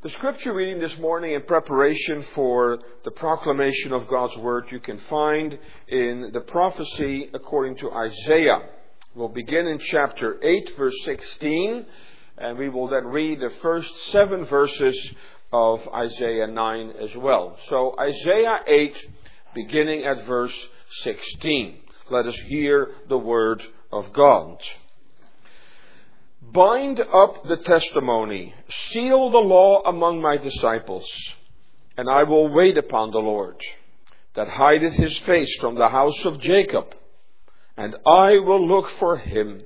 The scripture reading this morning in preparation for the proclamation of God's Word you can find in the prophecy according to Isaiah. We'll begin in chapter 8, verse 16, and we will then read the first 7 verses of Isaiah 9 as well. So Isaiah 8, beginning at verse 16. Let us hear the Word of God. Bind up the testimony, seal the law among my disciples, and I will wait upon the Lord, that hideth his face from the house of Jacob, and I will look for him.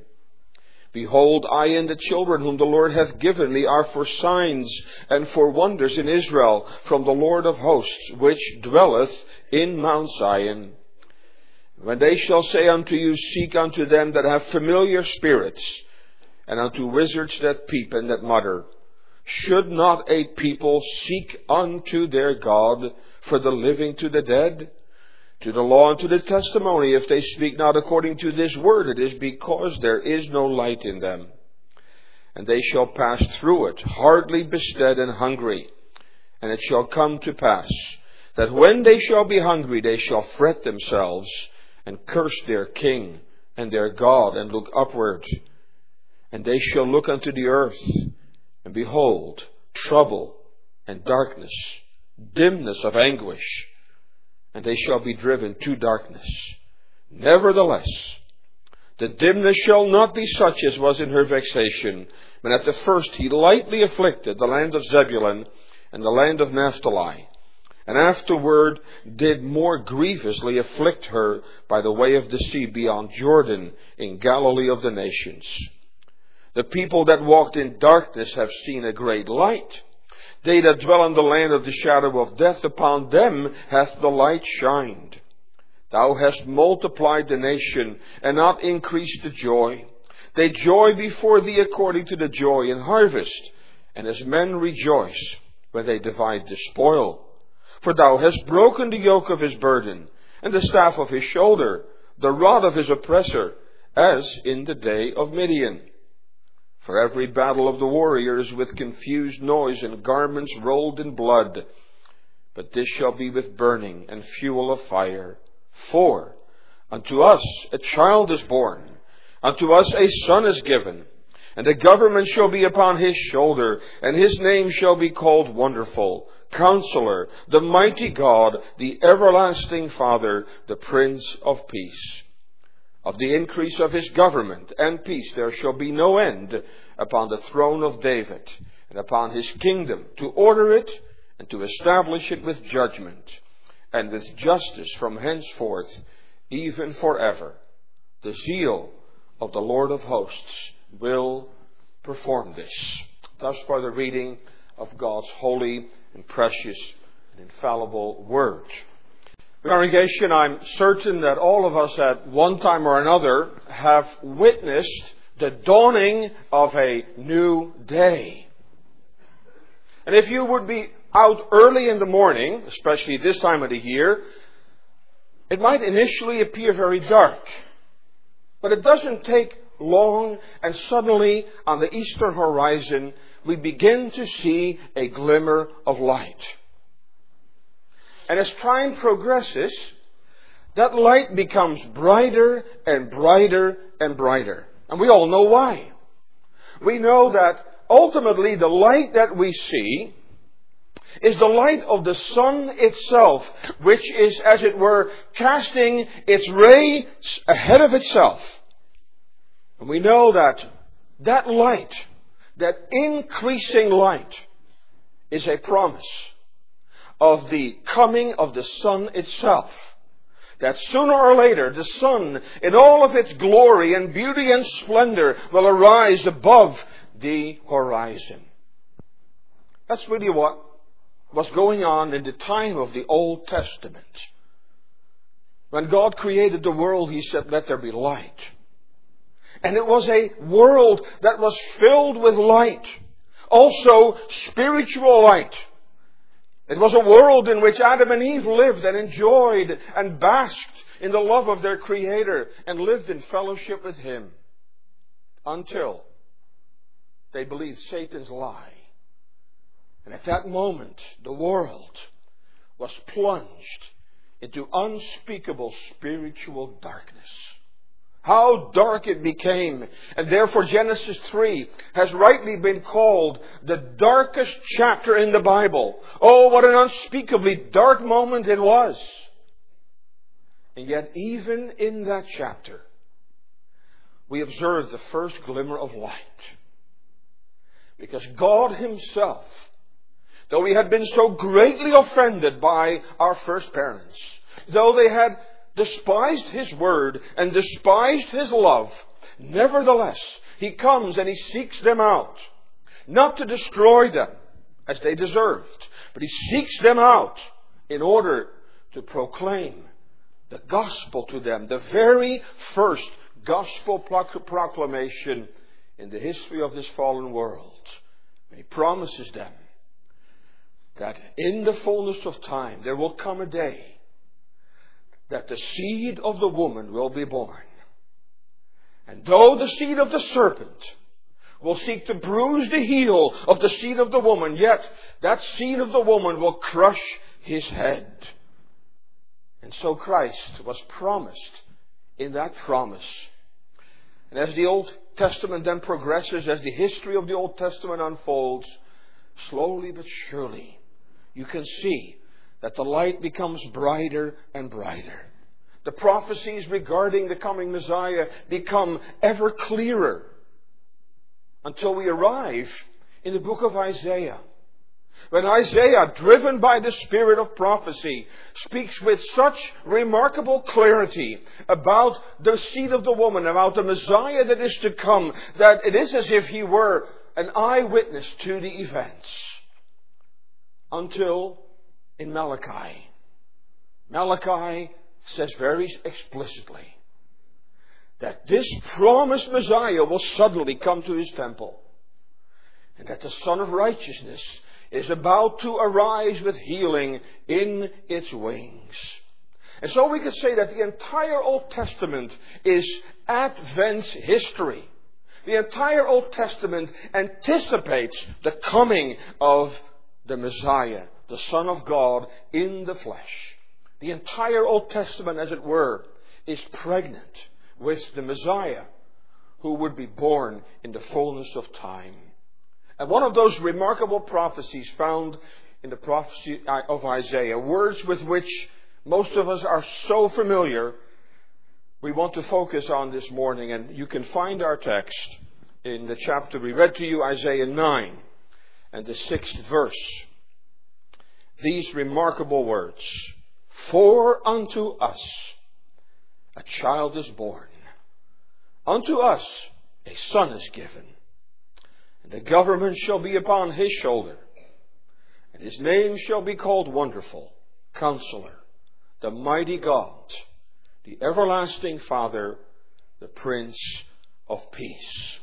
Behold, I and the children whom the Lord hath given me are for signs and for wonders in Israel from the Lord of hosts, which dwelleth in Mount Zion. When they shall say unto you, seek unto them that have familiar spirits, and unto wizards that peep and that mutter, should not a people seek unto their God for the living to the dead? To the law and to the testimony, if they speak not according to this word, it is because there is no light in them. And they shall pass through it, hardly bestead and hungry. And it shall come to pass, that when they shall be hungry, they shall fret themselves, and curse their king and their God, and look upward. And they shall look unto the earth, and behold, trouble and darkness, dimness of anguish, and they shall be driven to darkness. Nevertheless, the dimness shall not be such as was in her vexation, when at the first he lightly afflicted the land of Zebulun and the land of Naphtali, and afterward did more grievously afflict her by the way of the sea beyond Jordan, in Galilee of the nations. The people that walked in darkness have seen a great light. They that dwell in the land of the shadow of death, upon them hath the light shined. Thou hast multiplied the nation, and not increased the joy. They joy before thee according to the joy in harvest, and as men rejoice when they divide the spoil. For thou hast broken the yoke of his burden, and the staff of his shoulder, the rod of his oppressor, as in the day of Midian. For every battle of the warriors with confused noise and garments rolled in blood. But this shall be with burning and fuel of fire. For unto us a child is born, unto us a son is given, and the government shall be upon his shoulder, and his name shall be called Wonderful, Counselor, the Mighty God, the Everlasting Father, the Prince of Peace. Of the increase of his government and peace there shall be no end upon the throne of David and upon his kingdom, to order it and to establish it with judgment and with justice from henceforth, even forever. The zeal of the Lord of hosts will perform this. Thus far the reading of God's holy and precious and infallible word. Congregation, I'm certain that all of us at one time or another have witnessed the dawning of a new day. And if you would be out early in the morning, especially this time of the year, it might initially appear very dark. But it doesn't take long, and suddenly on the eastern horizon we begin to see a glimmer of light. And as time progresses, that light becomes brighter and brighter and brighter. And we all know why. We know that ultimately the light that we see is the light of the sun itself, which is, as it were, casting its rays ahead of itself. And we know that that light, that increasing light, is a promise of the coming of the sun itself. That sooner or later the sun in all of its glory and beauty and splendor will arise above the horizon. That's really what was going on in the time of the Old Testament. When God created the world, He said, let there be light. And it was a world that was filled with light. Also spiritual light. It was a world in which Adam and Eve lived and enjoyed and basked in the love of their Creator and lived in fellowship with Him. Until they believed Satan's lie And at that moment, the world was plunged into unspeakable spiritual darkness. How dark it became. And therefore Genesis 3 has rightly been called the darkest chapter in the Bible. Oh, what an unspeakably dark moment it was. And yet even in that chapter, we observe the first glimmer of light. Because God Himself, though He had been so greatly offended by our first parents, though they had despised His word and despised His love, nevertheless, He comes and He seeks them out. Not to destroy them as they deserved, but He seeks them out in order to proclaim the gospel to them. The very first gospel proclamation in the history of this fallen world. And He promises them that in the fullness of time there will come a day that the seed of the woman will be born. And though the seed of the serpent will seek to bruise the heel of the seed of the woman, yet that seed of the woman will crush his head. And so Christ was promised in that promise. And as the Old Testament then progresses, as the history of the Old Testament unfolds, slowly but surely, you can see that the light becomes brighter and brighter. The prophecies regarding the coming Messiah become ever clearer until we arrive in the book of Isaiah. When Isaiah, driven by the spirit of prophecy, speaks with such remarkable clarity about the seed of the woman, about the Messiah that is to come, that it is as if he were an eyewitness to the events. Until in Malachi says very explicitly that this promised Messiah will suddenly come to His temple, and that the Son of Righteousness is about to arise with healing in its wings. And so we could say that the entire Old Testament is Advent history. The entire Old Testament anticipates the coming of the Messiah, the Son of God in the flesh. The entire Old Testament, as it were, is pregnant with the Messiah who would be born in the fullness of time. And one of those remarkable prophecies found in the prophecy of Isaiah, words with which most of us are so familiar, we want to focus on this morning. And you can find our text in the chapter we read to you, Isaiah 9, and the 6th verse. These remarkable words: For unto us a child is born, unto us a son is given, and the government shall be upon His shoulder, and His name shall be called Wonderful, Counselor, the Mighty God, the Everlasting Father, the Prince of Peace.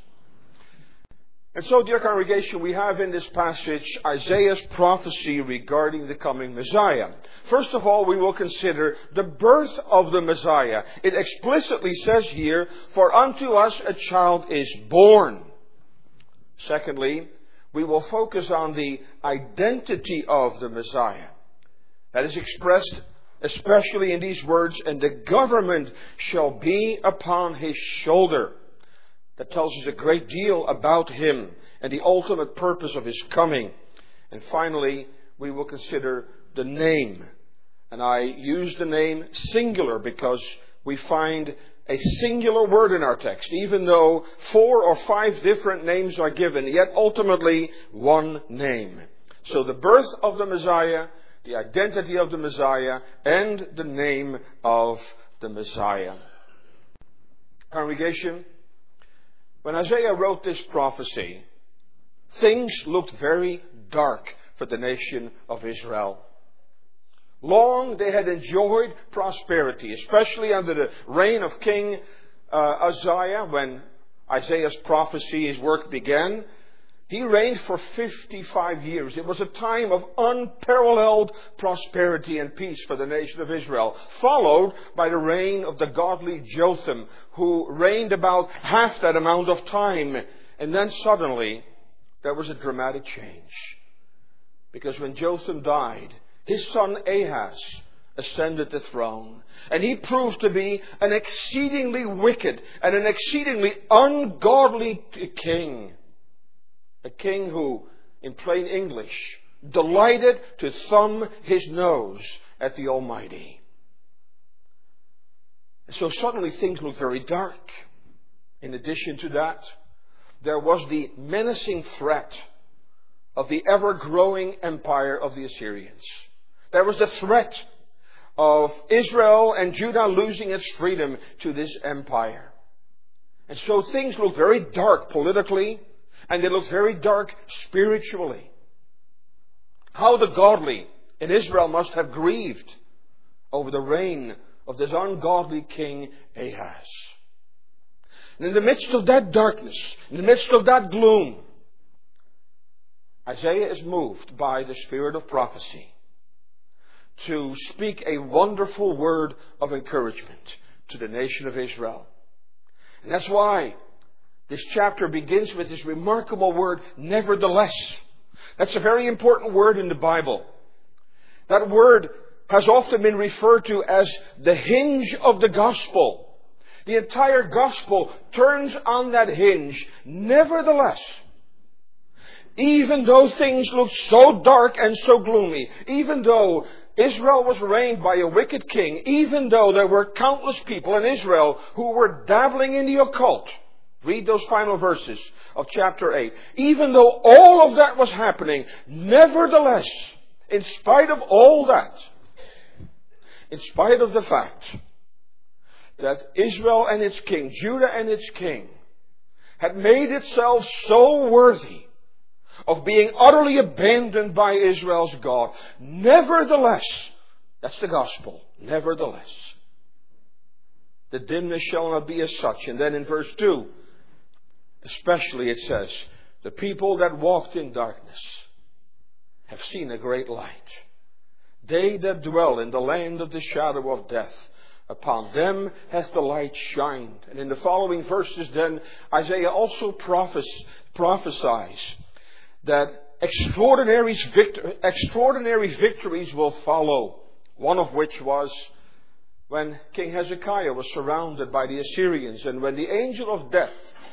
And so, dear congregation, we have in this passage Isaiah's prophecy regarding the coming Messiah. First of all, we will consider the birth of the Messiah. It explicitly says here, for unto us a child is born. Secondly, we will focus on the identity of the Messiah. That is expressed especially in these words, and the government shall be upon His shoulder. That tells us a great deal about Him and the ultimate purpose of His coming. And finally, we will consider the name. And I use the name singular because we find a singular word in our text. Even though 4 or 5 different names are given, yet ultimately one name. So the birth of the Messiah, the identity of the Messiah, and the name of the Messiah. Congregation, when Isaiah wrote this prophecy, things looked very dark for the nation of Israel. Long they had enjoyed prosperity, especially under the reign of King Uzziah, when Isaiah's prophecy, his work began. He reigned for 55 years. It was a time of unparalleled prosperity and peace for the nation of Israel, followed by the reign of the godly Jotham, who reigned about half that amount of time. And then suddenly, there was a dramatic change. Because when Jotham died, his son Ahaz ascended the throne. And he proved to be an exceedingly wicked and an exceedingly ungodly king. A king who, in plain English, delighted to thumb his nose at the Almighty. So suddenly things looked very dark. In addition to that, there was the menacing threat of the ever-growing empire of the Assyrians. There was the threat of Israel and Judah losing its freedom to this empire. And so things looked very dark politically, and they looked very dark spiritually. How the godly in Israel must have grieved over the reign of this ungodly king Ahaz. And in the midst of that darkness, in the midst of that gloom, Isaiah is moved by the spirit of prophecy to speak a wonderful word of encouragement to the nation of Israel. And that's why this chapter begins with this remarkable word, nevertheless. That's a very important word in the Bible. That word has often been referred to as the hinge of the gospel. The entire gospel turns on that hinge. Nevertheless, even though things looked so dark and so gloomy, even though Israel was reigned by a wicked king, even though there were countless people in Israel who were dabbling in the occult, read those final verses of chapter 8. Even though all of that was happening, nevertheless, in spite of all that, in spite of the fact that Israel and its king, Judah and its king, had made itself so worthy of being utterly abandoned by Israel's God, nevertheless, that's the gospel, nevertheless, the dimness shall not be as such. And then in verse 2, especially it says, the people that walked in darkness have seen a great light. They that dwell in the land of the shadow of death, upon them hath the light shined. And in the following verses then, Isaiah also prophesies that extraordinary victories will follow. One of which was when King Hezekiah was surrounded by the Assyrians, and when the angel of death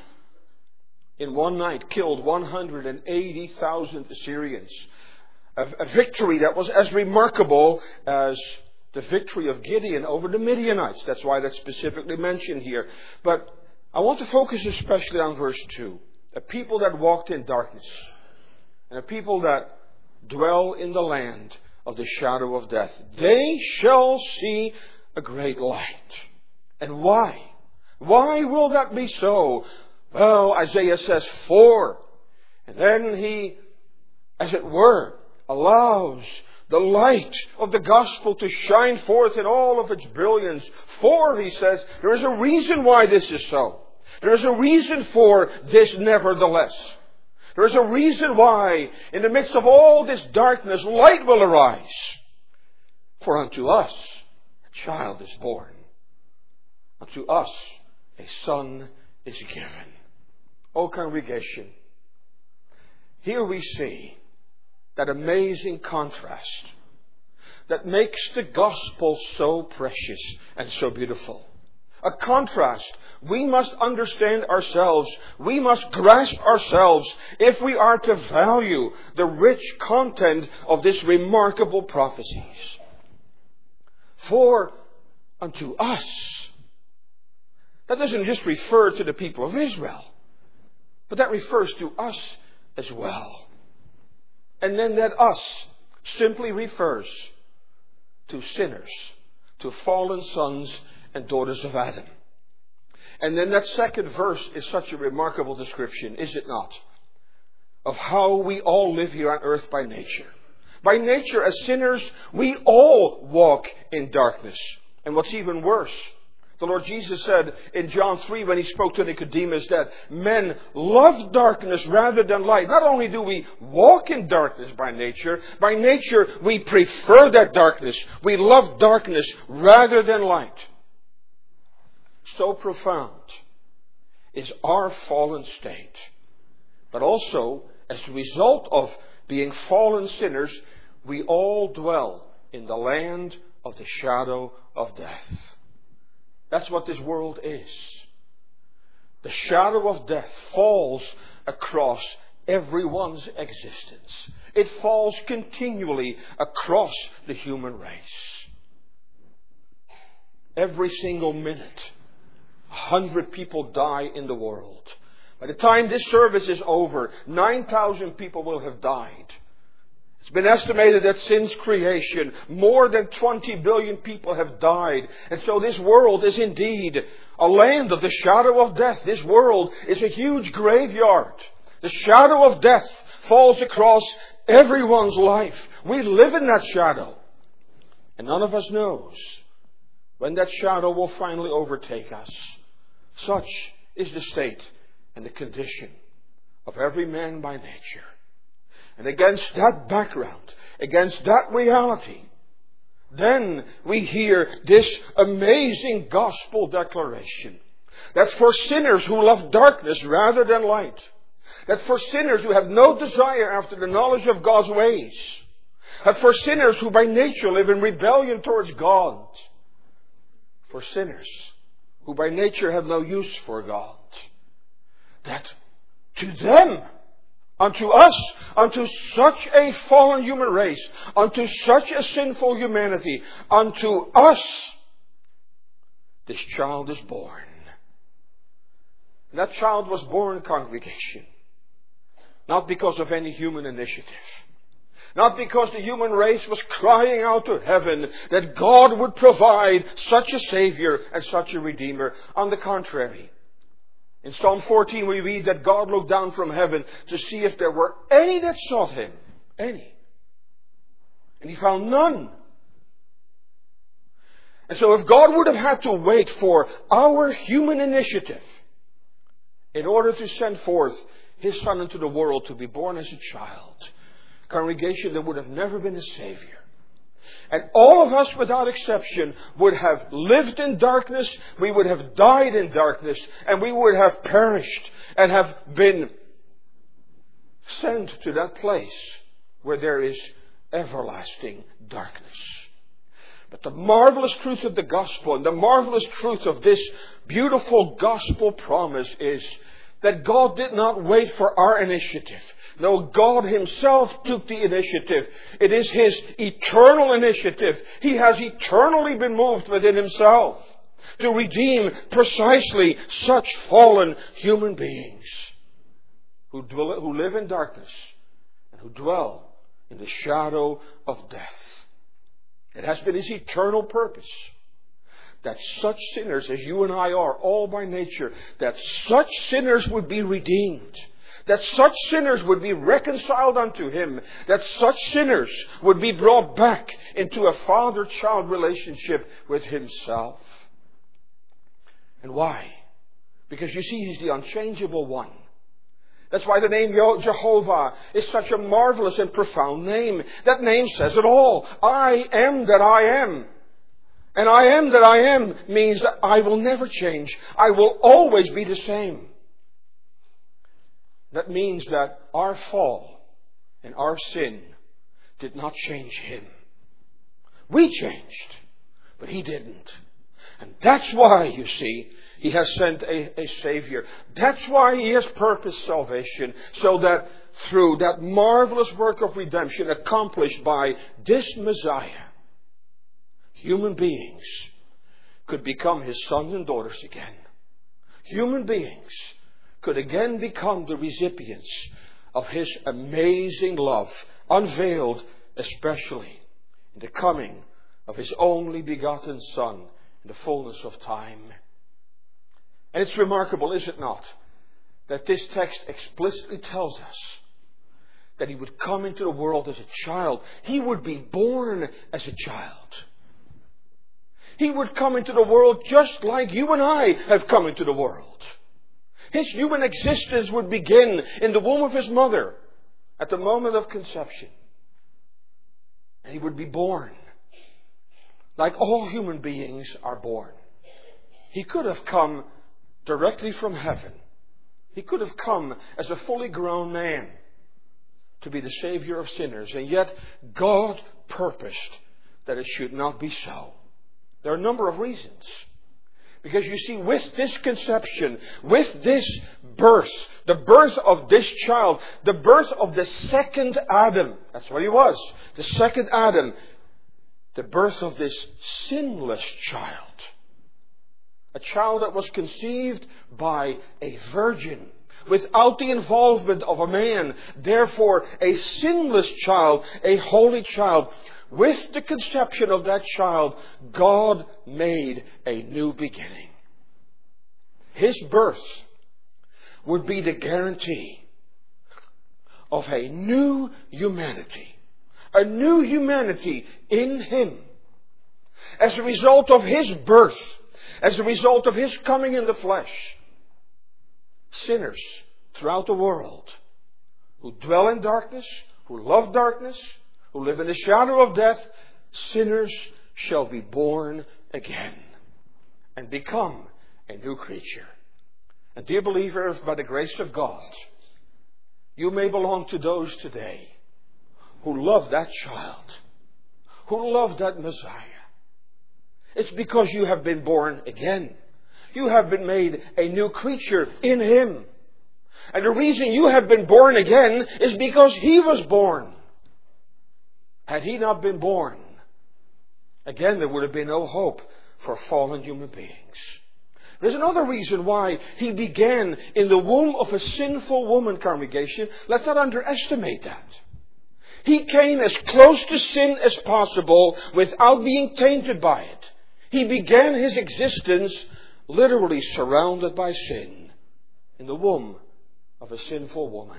in one night killed 180,000 Assyrians. A victory that was as remarkable as the victory of Gideon over the Midianites. That's why that's specifically mentioned here. But I want to focus especially on verse 2. A people that walked in darkness, and a people that dwell in the land of the shadow of death, they shall see a great light. And why? Why will that be so? Well, Isaiah says, for. And then he, as it were, allows the light of the gospel to shine forth in all of its brilliance. For, he says, there is a reason why this is so. There is a reason for this nevertheless. There is a reason why, in the midst of all this darkness, light will arise. For unto us a child is born. Unto us a son is given. O congregation, here we see that amazing contrast that makes the gospel so precious and so beautiful. A contrast we must understand ourselves. We must grasp ourselves if we are to value the rich content of this remarkable prophecies. For unto us, that doesn't just refer to the people of Israel, but that refers to us as well. And then that us simply refers to sinners, to fallen sons and daughters of Adam. And then that second verse is such a remarkable description, is it not? Of how we all live here on earth by nature. By nature, as sinners, we all walk in darkness. And what's even worse, the Lord Jesus said in John 3 when He spoke to Nicodemus that men love darkness rather than light. Not only do we walk in darkness by nature we prefer that darkness. We love darkness rather than light. So profound is our fallen state. But also, as a result of being fallen sinners, we all dwell in the land of the shadow of death. That's what this world is. The shadow of death falls across everyone's existence. It falls continually across the human race. Every single minute, 100 people die in the world. By the time this service is over, 9,000 people will have died. It's been estimated that since creation, more than 20 billion people have died. And so this world is indeed a land of the shadow of death. This world is a huge graveyard. The shadow of death falls across everyone's life. We live in that shadow. And none of us knows when that shadow will finally overtake us. Such is the state and the condition of every man by nature. And against that background, against that reality, then we hear this amazing gospel declaration. That's for sinners who love darkness rather than light. That for sinners who have no desire after the knowledge of God's ways. That for sinners who by nature live in rebellion towards God. For sinners who by nature have no use for God. That to them, unto us, unto such a fallen human race, unto such a sinful humanity, unto us, this child is born. That child was born, congregation, not because of any human initiative. Not because the human race was crying out to heaven that God would provide such a Savior and such a Redeemer. On the contrary, in Psalm 14 we read that God looked down from heaven to see if there were any that sought Him. Any. And He found none. And so if God would have had to wait for our human initiative in order to send forth His Son into the world to be born as a child, congregation, there would have never been a Savior. And all of us, without exception, would have lived in darkness, we would have died in darkness, and we would have perished and have been sent to that place where there is everlasting darkness. But the marvelous truth of the gospel and the marvelous truth of this beautiful gospel promise is that God did not wait for our initiative. No, God Himself took the initiative. It is His eternal initiative. He has eternally been moved within Himself to redeem precisely such fallen human beings who live in darkness and who dwell in the shadow of death. It has been His eternal purpose that such sinners as you and I are, all by nature, that such sinners would be redeemed. That such sinners would be reconciled unto Him. That such sinners would be brought back into a father-child relationship with Himself. And why? Because you see, He's the unchangeable one. That's why the name Jehovah is such a marvelous and profound name. That name says it all. I am that I am. And I am that I am means that I will never change. I will always be the same. That means that our fall and our sin did not change Him. We changed, but He didn't. And that's why, you see, He has sent a Savior. That's why He has purposed salvation, so that through that marvelous work of redemption accomplished by this Messiah, human beings could become His sons and daughters again. Human beings could again become the recipients of His amazing love, unveiled especially in the coming of His only begotten Son in the fullness of time. And it's remarkable, is it not, that this text explicitly tells us that He would come into the world as a child. He would be born as a child. He would come into the world just like you and I have come into the world. His human existence would begin in the womb of His mother at the moment of conception. And He would be born like all human beings are born. He could have come directly from heaven. He could have come as a fully grown man. to be the Savior of sinners. And yet God purposed that it should not be so. There are a number of reasons. Because you see, with this conception, with this birth, the birth of this child, the birth of the second Adam, that's what he was, the second Adam, the birth of this sinless child, a child that was conceived by a virgin, without the involvement of a man, therefore a sinless child, a holy child. With the conception of that child, God made a new beginning. His birth would be the guarantee of a new humanity. A new humanity in Him. As a result of His birth, as a result of His coming in the flesh, sinners throughout the world who dwell in darkness, who love darkness, who live in the shadow of death, sinners shall be born again and become a new creature. And dear believers, by the grace of God, you may belong to those today who love that child, who love that Messiah. It's because you have been born again. You have been made a new creature in Him. And the reason you have been born again is because He was born. Had He not been born, again, there would have been no hope for fallen human beings. There's another reason why He began in the womb of a sinful woman, congregation. Let's not underestimate that. He came as close to sin as possible without being tainted by it. He began His existence literally surrounded by sin in the womb of a sinful woman.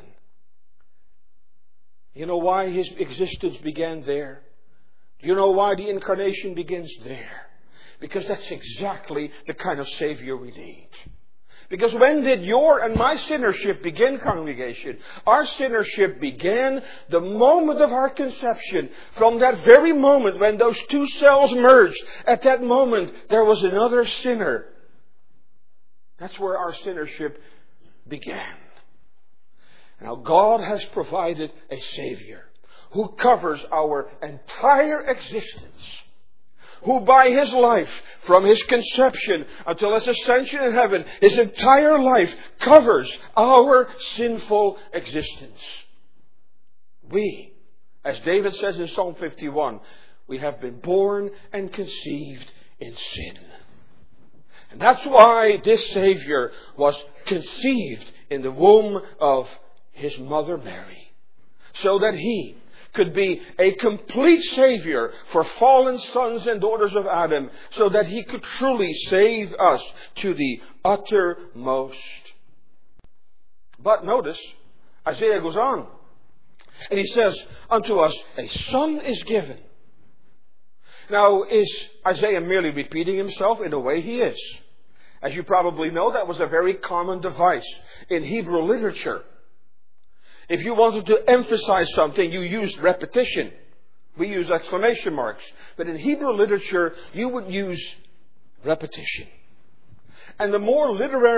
You know why His existence began there? Do you know why the incarnation begins there? Because that's exactly the kind of Savior we need. Because when did your and my sinnership begin, congregation? Our sinnership began the moment of our conception. From that very moment when those two cells merged, at that moment there was another sinner. That's where our sinnership began. Now God has provided a Savior who covers our entire existence, who by His life, from His conception until His ascension in heaven, His entire life covers our sinful existence. We, as David says in Psalm 51, we have been born and conceived in sin. And that's why this Savior was conceived in the womb of His mother Mary, so that He could be a complete Savior for fallen sons and daughters of Adam, so that He could truly save us to the uttermost. But notice, Isaiah goes on, and he says, unto us a son is given. Now, is Isaiah merely repeating himself? In a way, he is. As you probably know, that was a very common device in Hebrew literature. If you wanted to emphasize something, you used repetition. We use exclamation marks. But in Hebrew literature, you would use repetition. And the more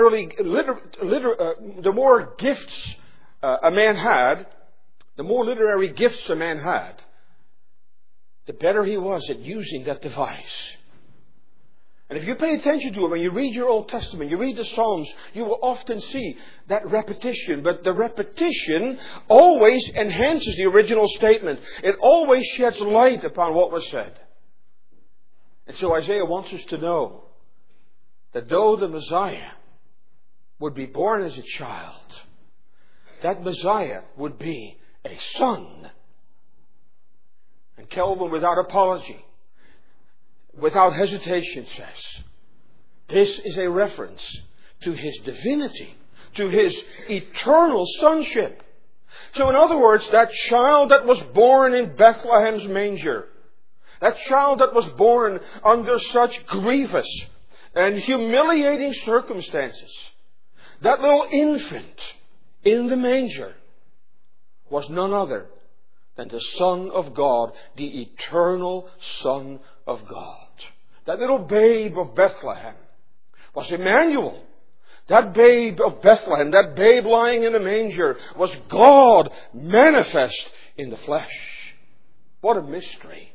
the more gifts a man had, the more literary gifts a man had, the better he was at using that device. And if you pay attention to it, when you read your Old Testament, you read the Psalms, you will often see that repetition. But the repetition always enhances the original statement. It always sheds light upon what was said. And so Isaiah wants us to know that though the Messiah would be born as a child, that Messiah would be a son. And Calvin, without apology, without hesitation, says, this is a reference to His divinity, to His eternal sonship. So in other words, that child that was born in Bethlehem's manger, that child that was born under such grievous and humiliating circumstances, that little infant in the manger was none other than the Son of God, the eternal Son of God. That little babe of Bethlehem was Emmanuel, That babe of Bethlehem, that babe lying in a manger, was God manifest in the flesh. What a mystery.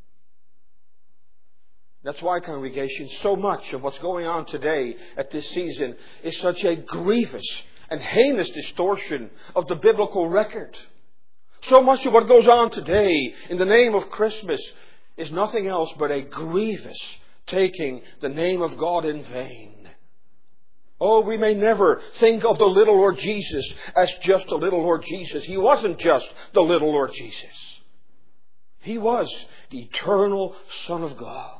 That's why, congregation, so much of what's going on today at this season is such a grievous and heinous distortion of the biblical record. So much of what goes on today in the name of Christmas is nothing else but a grievous taking the name of God in vain. Oh, we may never think of the little Lord Jesus as just the little Lord Jesus. He wasn't just the little Lord Jesus. He was the eternal Son of God.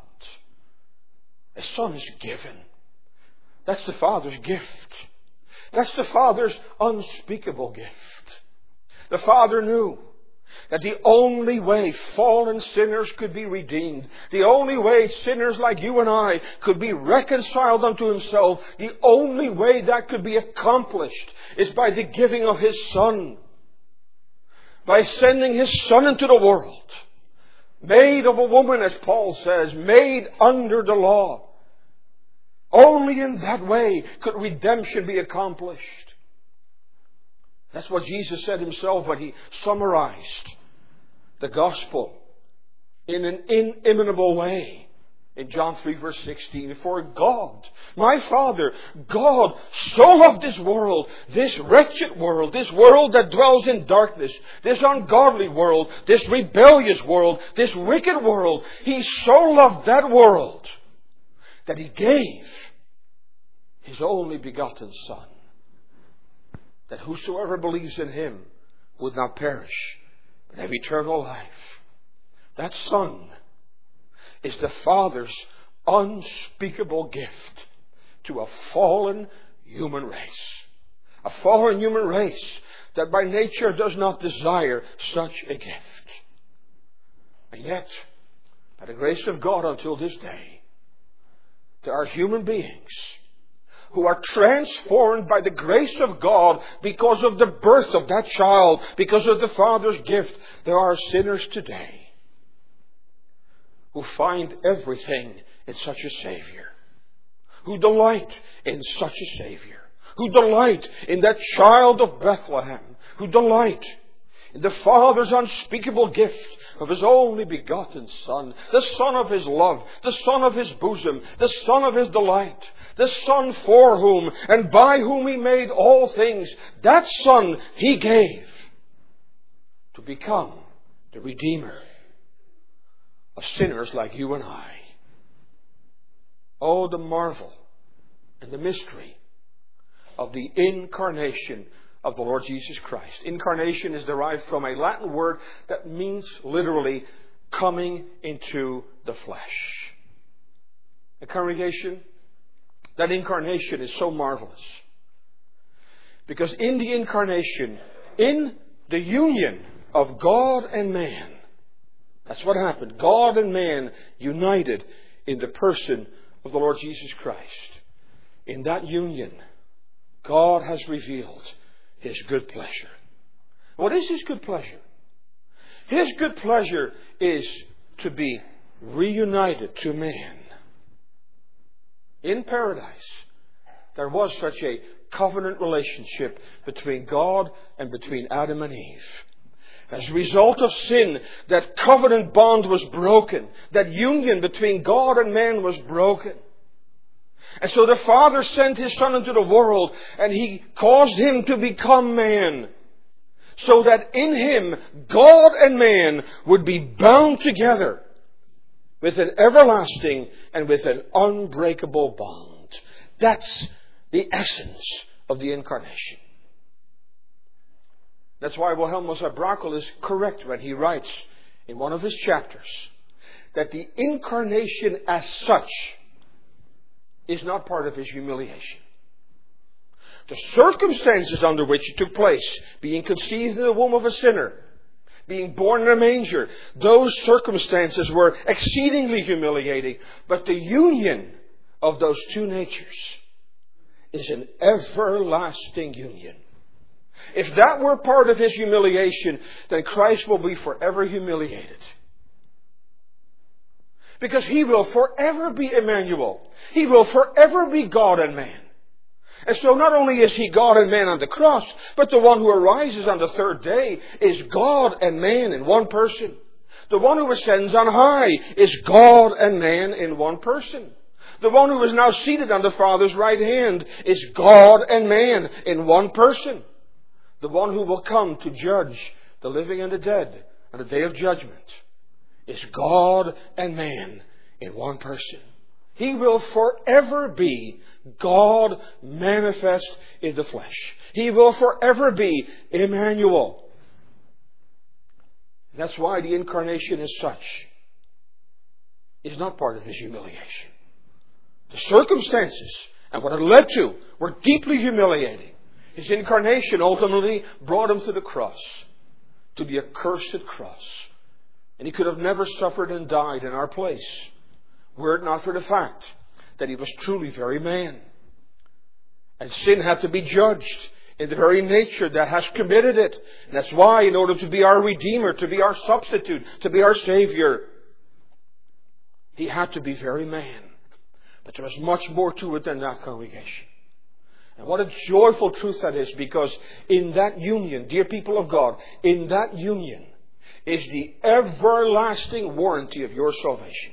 A son is given. That's the Father's gift. That's the Father's unspeakable gift. The Father knew that the only way fallen sinners could be redeemed, the only way sinners like you and I could be reconciled unto Himself, the only way that could be accomplished is by the giving of His Son. By sending His Son into the world. Made of a woman, as Paul says, made under the law. Only in that way could redemption be accomplished. That's what Jesus said Himself when He summarized the gospel in an inimitable way. In John 3 verse 16, for God, my Father, God so loved this world, this wretched world, this world that dwells in darkness, this ungodly world, this rebellious world, this wicked world. He so loved that world that He gave His only begotten Son, that whosoever believes in Him would not perish, but have eternal life. That Son is the Father's unspeakable gift to a fallen human race. A fallen human race that by nature does not desire such a gift. And yet, by the grace of God until this day, there are human beings who are transformed by the grace of God because of the birth of that child, because of the Father's gift. There are sinners today who find everything in such a Savior, who delight in such a Savior, who delight in that child of Bethlehem, who delight in the Father's unspeakable gift of His only begotten Son, the Son of His love, the Son of His bosom, the Son of His delight, the Son for whom and by whom He made all things. That Son He gave to become the Redeemer of sinners like you and I. Oh, the marvel and the mystery of the incarnation of the Lord Jesus Christ. Incarnation is derived from a Latin word that means literally coming into the flesh. The congregation, that incarnation is so marvelous. Because in the incarnation, in the union of God and man, that's what happened. God and man united in the person of the Lord Jesus Christ. In that union, God has revealed His good pleasure. What is His good pleasure? His good pleasure is to be reunited to man. In paradise, there was such a covenant relationship between God and between Adam and Eve. As a result of sin, that covenant bond was broken. That union between God and man was broken. And so the Father sent His Son into the world, and He caused Him to become man, so that in Him, God and man would be bound together with an everlasting and with an unbreakable bond. That's the essence of the incarnation. That's why Wilhelm Mozart Brakel is correct when he writes in one of his chapters that the incarnation as such is not part of His humiliation. The circumstances under which it took place, being conceived in the womb of a sinner, being born in a manger, those circumstances were exceedingly humiliating. But the union of those two natures is an everlasting union. If that were part of His humiliation, then Christ will be forever humiliated. Because He will forever be Emmanuel. He will forever be God and man. And so not only is He God and man on the cross, but the one who arises on the third day is God and man in one person. The one who ascends on high is God and man in one person. The one who is now seated on the Father's right hand is God and man in one person. The one who will come to judge the living and the dead on the day of judgment is God and man in one person. He will forever be God manifest in the flesh. He will forever be Emmanuel. That's why the incarnation as such is not part of His humiliation. The circumstances and what it led to were deeply humiliating. His incarnation ultimately brought Him to the cross, to the accursed cross. And He could have never suffered and died in our place, were it not for the fact that He was truly very man. And sin had to be judged in the very nature that has committed it. And that's why, in order to be our Redeemer, to be our substitute, to be our Savior, He had to be very man. But there was much more to it than that, congregation. And what a joyful truth that is, because in that union, dear people of God, in that union is the everlasting warranty of your salvation.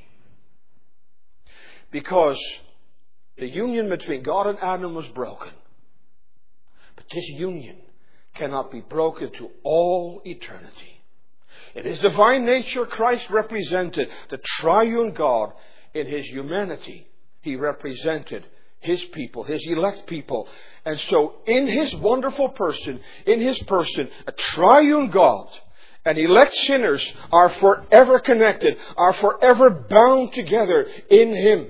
Because the union between God and Adam was broken. But this union cannot be broken to all eternity. In His divine nature, Christ represented the triune God. In His humanity, He represented His people, His elect people. And so in His wonderful person, in His person, a triune God and elect sinners are forever connected, are forever bound together in Him.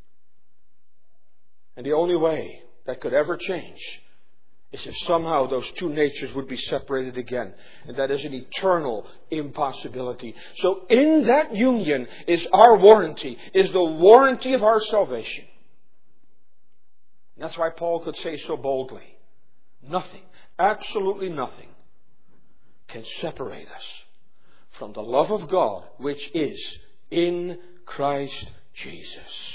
And the only way that could ever change is if somehow those two natures would be separated again. And that is an eternal impossibility. So in that union is our warranty, is the warranty of our salvation. And that's why Paul could say so boldly, nothing, absolutely nothing, can separate us from the love of God which is in Christ Jesus.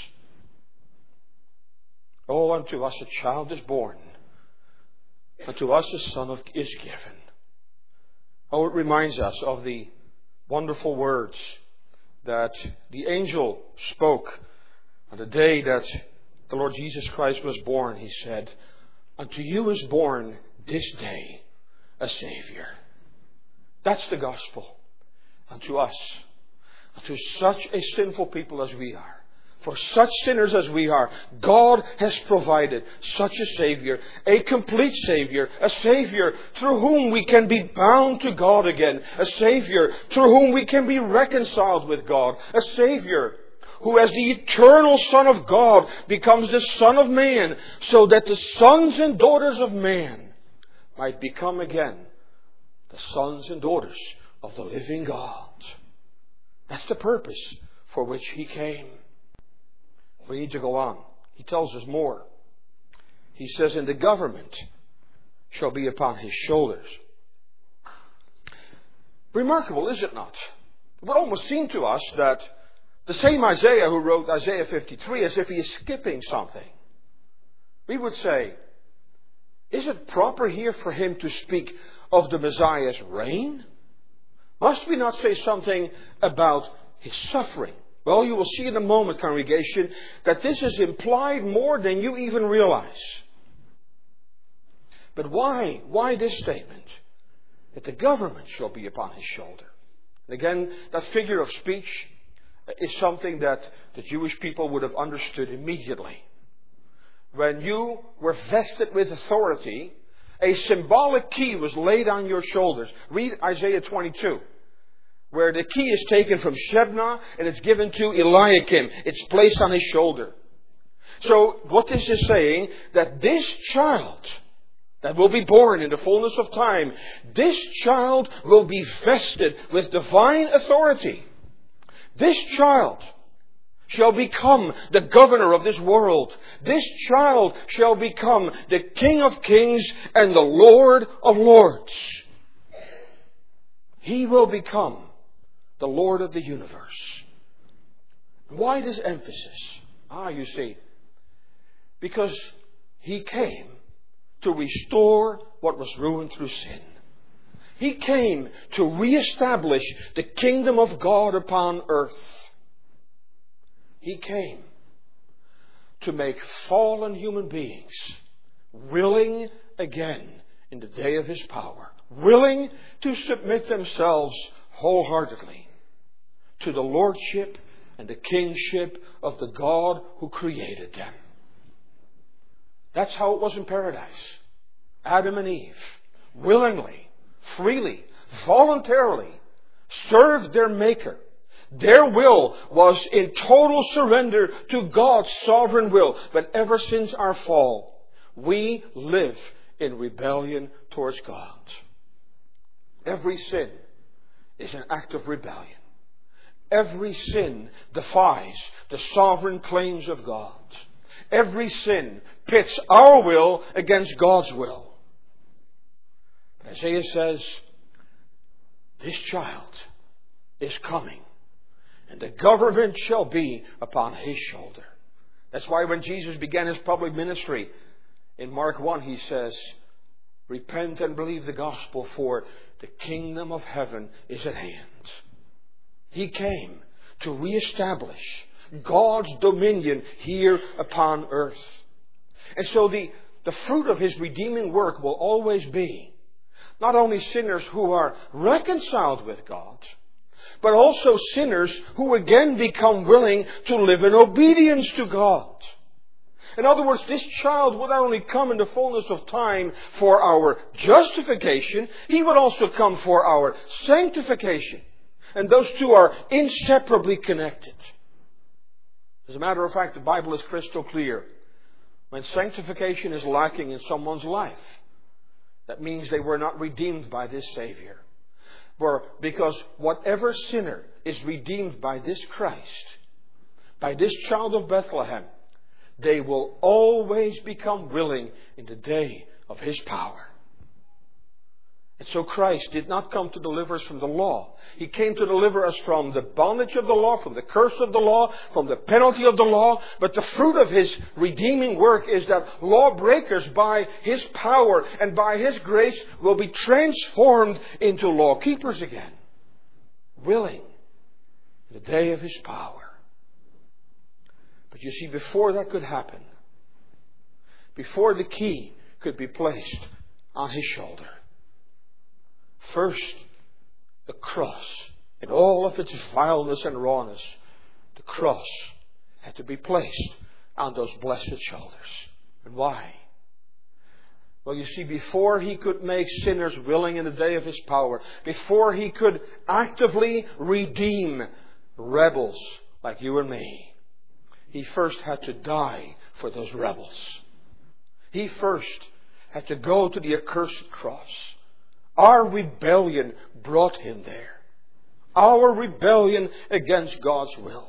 Oh, unto us a child is born. Unto us a son is given. Oh, it reminds us of the wonderful words that the angel spoke on the day that the Lord Jesus Christ was born. He said, unto you is born this day a Savior. That's the gospel. Unto us. Unto such a sinful people as we are. For such sinners as we are, God has provided such a Savior, a complete Savior, a Savior through whom we can be bound to God again, a Savior through whom we can be reconciled with God, a Savior who as the eternal Son of God becomes the Son of Man, so that the sons and daughters of man might become again the sons and daughters of the living God. That's the purpose for which He came. We need to go on. He tells us more. He says, and the government shall be upon His shoulders. Remarkable, is it not? It would almost seem to us that the same Isaiah who wrote Isaiah 53, as if he is skipping something. We would say, is it proper here for him to speak of the Messiah's reign? Must we not say something about His suffering? Well, you will see in a moment, congregation, that this is implied more than you even realize. But why? Why this statement? That the government shall be upon His shoulder. And again, that figure of speech is something that the Jewish people would have understood immediately. When you were vested with authority, a symbolic key was laid on your shoulders. Read Isaiah 22. Where the key is taken from Shebna and it's given to Eliakim. It's placed on his shoulder. So what this is saying, that this child that will be born in the fullness of time, this child will be vested with divine authority. This child shall become the governor of this world. This child shall become the King of Kings and the Lord of Lords. He will become the Lord of the universe. Why this emphasis? You see, because He came to restore what was ruined through sin. He came to reestablish the kingdom of God upon earth. He came to make fallen human beings willing again in the day of His power, willing to submit themselves wholeheartedly to the lordship and the kingship of the God who created them. That's how it was in paradise. Adam and Eve willingly, freely, voluntarily served their Maker. Their will was in total surrender to God's sovereign will. But ever since our fall, we live in rebellion towards God. Every sin is an act of rebellion. Every sin defies the sovereign claims of God. Every sin pits our will against God's will. But Isaiah says, this child is coming, and the government shall be upon His shoulder. That's why when Jesus began His public ministry, in Mark 1 He says, repent and believe the gospel, for the kingdom of heaven is at hand. He came to reestablish God's dominion here upon earth. And so the fruit of His redeeming work will always be not only sinners who are reconciled with God, but also sinners who again become willing to live in obedience to God. In other words, this child would not only come in the fullness of time for our justification, He would also come for our sanctification. And those two are inseparably connected. As a matter of fact, the Bible is crystal clear. When sanctification is lacking in someone's life, that means they were not redeemed by this Savior. Because whatever sinner is redeemed by this Christ, by this child of Bethlehem, they will always become willing in the day of His power. And so Christ did not come to deliver us from the law. He came to deliver us from the bondage of the law, from the curse of the law, from the penalty of the law. But the fruit of His redeeming work is that lawbreakers, by His power and by His grace, will be transformed into law keepers again, willing in the day of His power. But you see, before that could happen, before the key could be placed on His shoulder, first, the cross, in all of its vileness and rawness, the cross had to be placed on those blessed shoulders. And why? Well, you see, before He could make sinners willing in the day of His power, before He could actively redeem rebels like you and me, He first had to die for those rebels. He first had to go to the accursed cross. Our rebellion brought Him there. Our rebellion against God's will.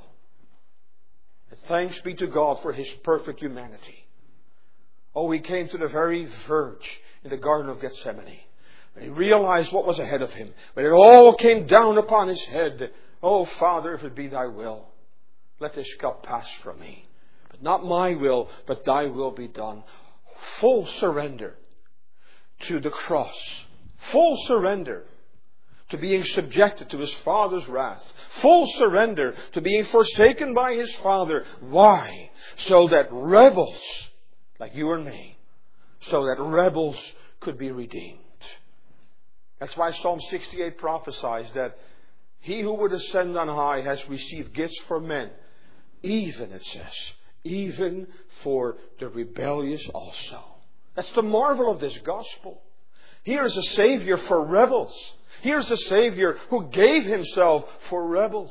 And thanks be to God for His perfect humanity. Oh, He came to the very verge in the Garden of Gethsemane. When He realized what was ahead of Him. When it all came down upon His head. Oh, Father, if it be Thy will, let this cup pass from me. But not my will, but Thy will be done. Full surrender to the cross. Full surrender to being subjected to His Father's wrath. Full surrender to being forsaken by His Father. Why? So that rebels, like you and me, so that rebels could be redeemed. That's why Psalm 68 prophesies that He who would ascend on high has received gifts for men. Even, it says, even for the rebellious also. That's the marvel of this gospel. Here's a Savior for rebels. Here's a Savior who gave Himself for rebels.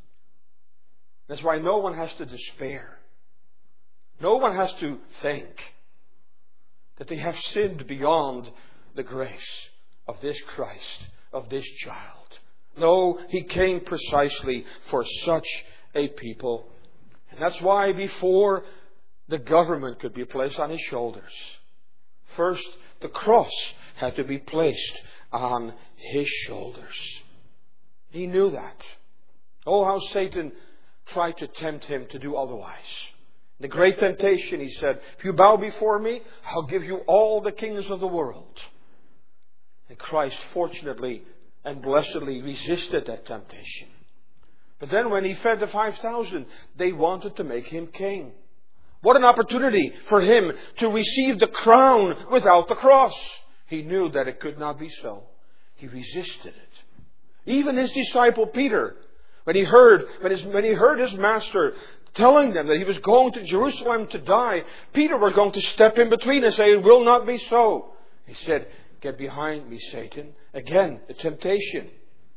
That's why no one has to despair. No one has to think that they have sinned beyond the grace of this Christ, of this child. No, He came precisely for such a people. And that's why before the government could be placed on His shoulders, first the cross had to be placed on His shoulders. He knew that. Oh, how Satan tried to tempt Him to do otherwise. The great temptation, He said, if you bow before me, I'll give you all the kingdoms of the world. And Christ fortunately and blessedly resisted that temptation. But then when He fed the 5,000, they wanted to make Him king. What an opportunity for Him to receive the crown without the cross. He knew that it could not be so. He resisted it. Even His disciple Peter, when he heard his master telling them that he was going to Jerusalem to die, Peter was going to step in between and say, it will not be so. He said, get behind me, Satan. Again, the temptation.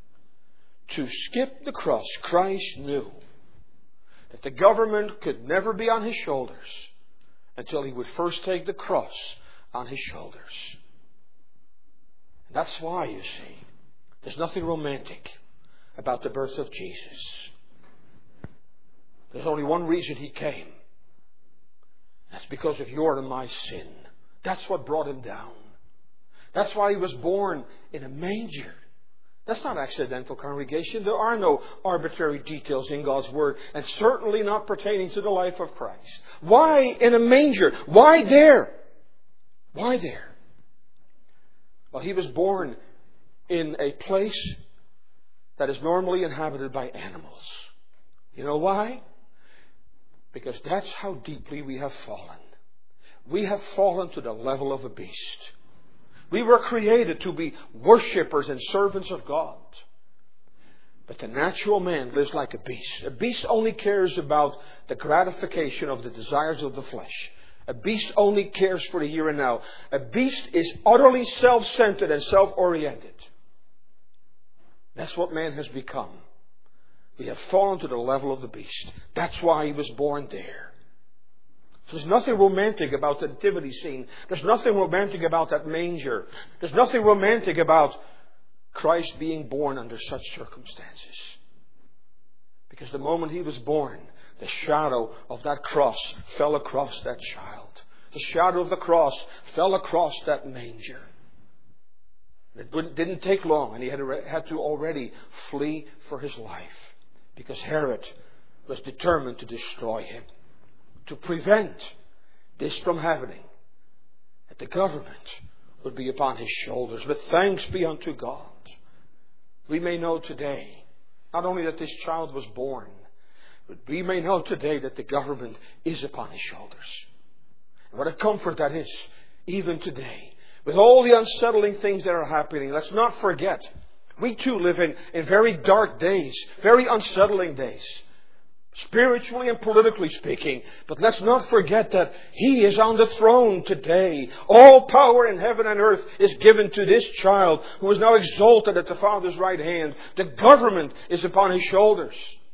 To skip the cross, Christ knew that the government could never be on His shoulders until He would first take the cross on His shoulders. And that's why, you see, there's nothing romantic about the birth of Jesus. There's only one reason He came. That's because of your and my sin. That's what brought Him down. That's why He was born in a manger. That's not accidental, congregation. There are no arbitrary details in God's Word, and certainly not pertaining to the life of Christ. Why in a manger? Why there? Why there? Well, He was born in a place that is normally inhabited by animals. You know why? Because that's how deeply we have fallen. We have fallen to the level of a beast. We were created to be worshippers and servants of God. But the natural man lives like a beast. A beast only cares about the gratification of the desires of the flesh. A beast only cares for the here and now. A beast is utterly self-centered and self-oriented. That's what man has become. We have fallen to the level of the beast. That's why He was born there. So there's nothing romantic about the nativity scene. There's nothing romantic about that manger. There's nothing romantic about Christ being born under such circumstances. Because the moment He was born, the shadow of that cross fell across that child. The shadow of the cross fell across that manger. It didn't take long, and He had to already flee for His life. Because Herod was determined to destroy Him. To prevent this from happening. That the government would be upon His shoulders. But thanks be unto God. We may know today, not only that this child was born, but we may know today that the government is upon His shoulders. And what a comfort that is, even today. With all the unsettling things that are happening, let's not forget, we too live in very dark days, very unsettling days. Spiritually and politically speaking. But let's not forget that He is on the throne today. All power in heaven and earth is given to this child who is now exalted at the Father's right hand. The government is upon His shoulders.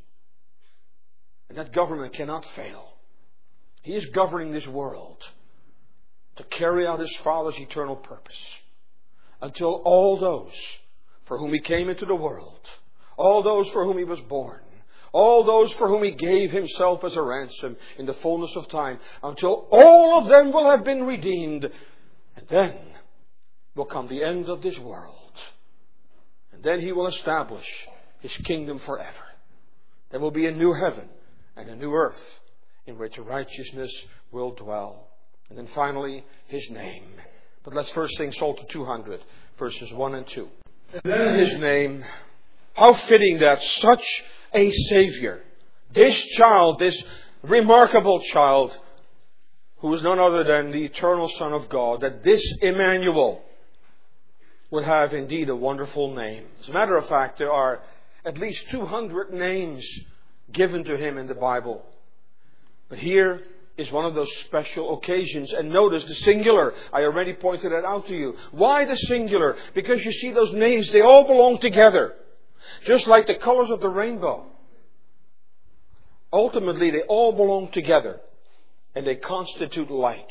And that government cannot fail. He is governing this world to carry out His Father's eternal purpose. Until all those for whom He came into the world, all those for whom He was born, all those for whom He gave Himself as a ransom in the fullness of time, until all of them will have been redeemed. And then will come the end of this world. And then He will establish His kingdom forever. There will be a new heaven and a new earth in which righteousness will dwell. And then finally, His name. But let's first sing Psalm 200, verses 1 and 2. And then His name. How fitting that such a Savior, this child, this remarkable child, who is none other than the eternal Son of God, that this Emmanuel would have indeed a wonderful name. As a matter of fact, there are at least 200 names given to Him in the Bible. But here is one of those special occasions. And notice the singular. I already pointed that out to you. Why the singular? Because you see those names, they all belong together. Just like the colors of the rainbow. Ultimately, they all belong together. And they constitute light.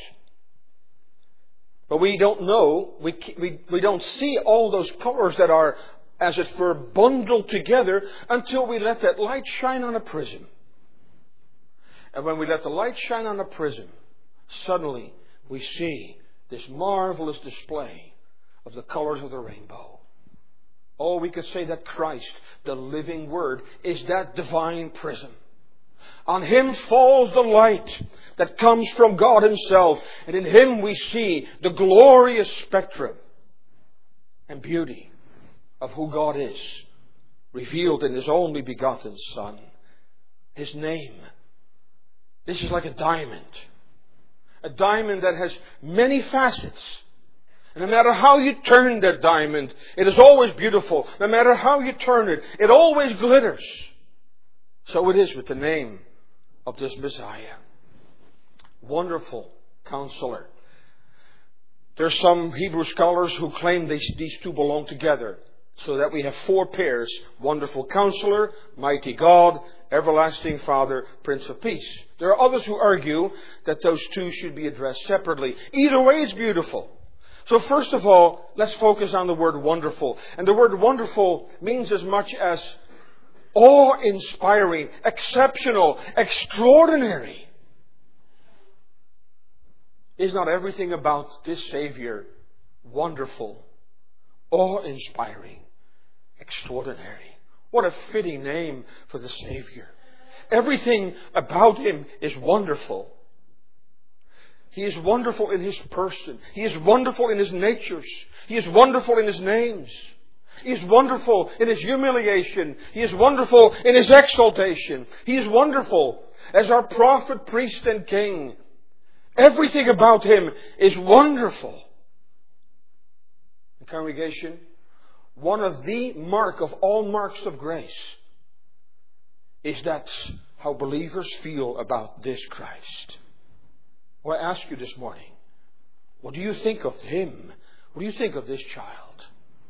But we don't know, we don't see all those colors that are, as it were, bundled together until we let that light shine on a prism. And when we let the light shine on a prism, suddenly we see this marvelous display of the colors of the rainbow. Oh, we could say that Christ, the living Word, is that divine prism. On Him falls the light that comes from God Himself. And in Him we see the glorious spectrum and beauty of who God is, revealed in His only begotten Son. His name. This is like a diamond. A diamond that has many facets. And no matter how you turn that diamond, it is always beautiful. No matter how you turn it, it always glitters. So it is with the name of this Messiah. Wonderful Counselor. There are some Hebrew scholars who claim these two belong together. So that we have four pairs. Wonderful Counselor, Mighty God, Everlasting Father, Prince of Peace. There are others who argue that those two should be addressed separately. Either way is beautiful. So first of all, let's focus on the word wonderful. And the word wonderful means as much as awe-inspiring, exceptional, extraordinary. Is not everything about this Savior wonderful, awe-inspiring, extraordinary? What a fitting name for the Savior. Everything about Him is wonderful. He is wonderful in His person. He is wonderful in His natures. He is wonderful in His names. He is wonderful in His humiliation. He is wonderful in His exaltation. He is wonderful as our prophet, priest, and king. Everything about Him is wonderful. The congregation, one of the mark of all marks of grace is that's how believers feel about this Christ. Well, I ask you this morning, what do you think of Him? What do you think of this child?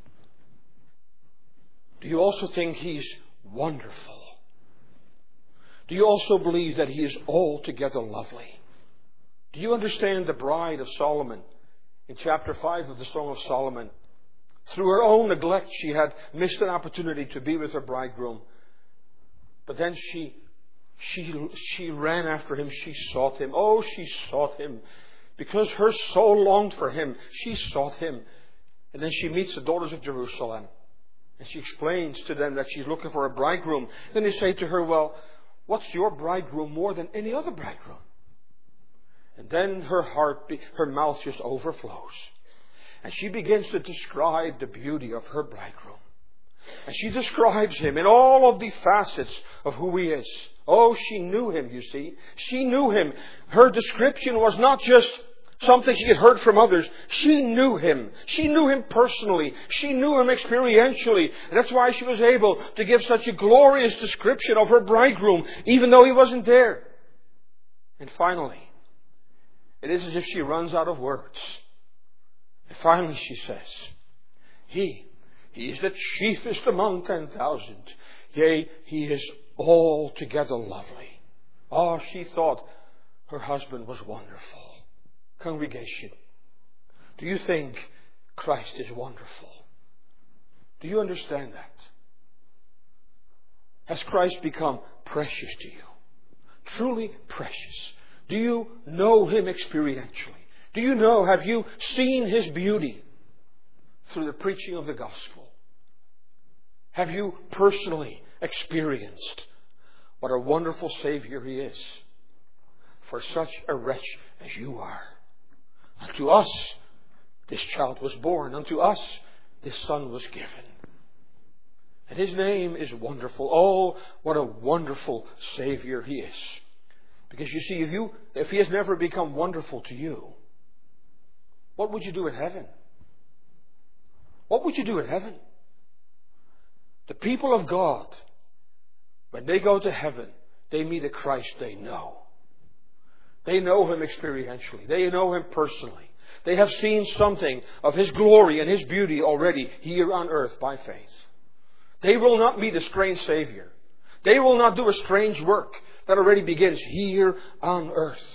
Do you also think He's wonderful? Do you also believe that He is altogether lovely? Do you understand the bride of Solomon in chapter 5 of the Song of Solomon? Through her own neglect, she had missed an opportunity to be with her bridegroom. But then she ran after him. She sought him. Oh, she sought him. Because her soul longed for him. She sought him. And then she meets the daughters of Jerusalem. And she explains to them that she's looking for a bridegroom. Then they say to her, well, what's your bridegroom more than any other bridegroom? And then her mouth just overflows. And she begins to describe the beauty of her bridegroom. And she describes him in all of the facets of who he is. Oh, she knew him, you see. She knew him. Her description was not just something she had heard from others. She knew him. She knew him personally. She knew him experientially. And that's why she was able to give such a glorious description of her bridegroom, even though he wasn't there. And finally, it is as if she runs out of words. And finally she says, He is the chiefest among 10,000. Yea, He is altogether lovely. Oh, she thought her husband was wonderful. Congregation, do you think Christ is wonderful? Do you understand that? Has Christ become precious to you? Truly precious. Do you know Him experientially? Do you know, have you seen His beauty through the preaching of the gospel? Have you personally experienced what a wonderful Savior He is for such a wretch as you are? Unto us this child was born. Unto us this Son was given. And His name is wonderful. Oh, what a wonderful Savior He is. Because you see, if He has never become wonderful to you, what would you do in heaven? What would you do in heaven? The people of God, when they go to heaven, they meet a Christ they know. They know Him experientially. They know Him personally. They have seen something of His glory and His beauty already here on earth by faith. They will not meet a strange Savior. They will not do a strange work that already begins here on earth.